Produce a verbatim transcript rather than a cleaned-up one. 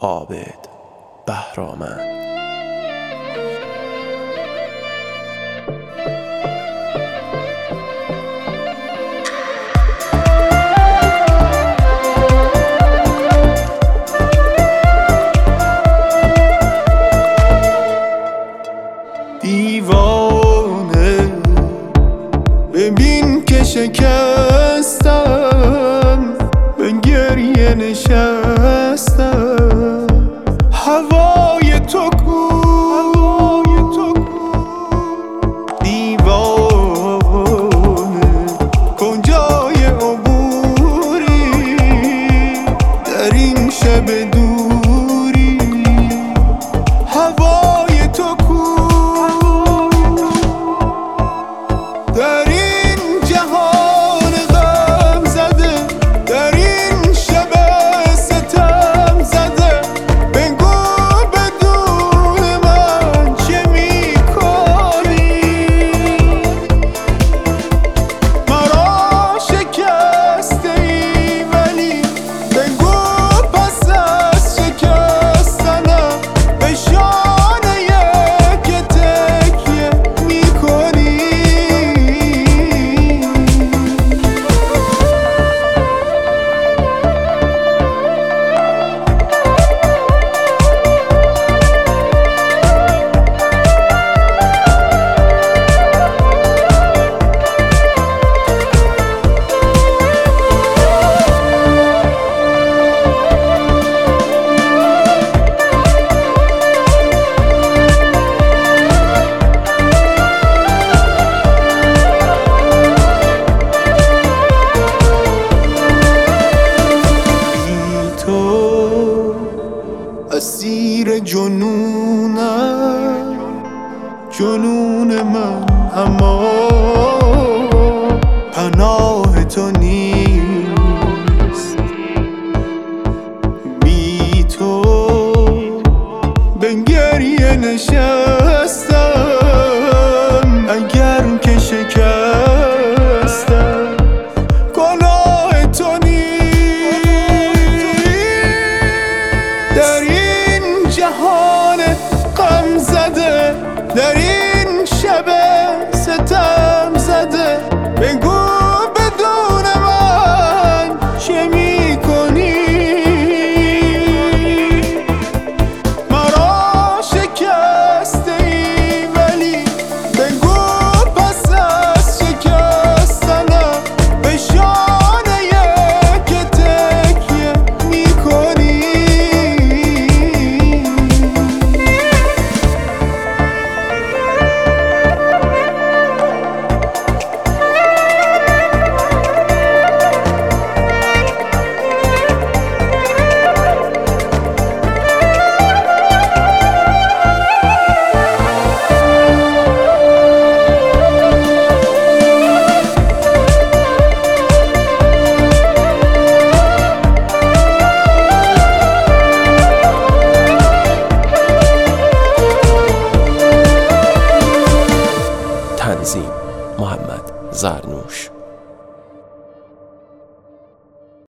عابد بهرامند. دیوانه ببین که شکستم، به گریه نشستم. هوای تو کو، دیوانه کجای عبوری در این شب دوری. هوای تو کو در این جهان غم زده، در این شب ستم زده. بگو بدون من چه میکنی؟ مرا شکسته ای ولی بگو پس از شکستنم به شانه که تکیه میکنی. اسیر جنونم، جنون من، اما پناه تو نیست. بی تو به گریه نشستم، اگر که شکستم گناه تو نیست. در این جهان غم زده، در این شب ستم زده. بگو بدون من چه میکنی؟ مرا شکسته ای ولی بگو پس از شکستنم به شانه که تکیه میکنی. تنظیم محمد زرنوش.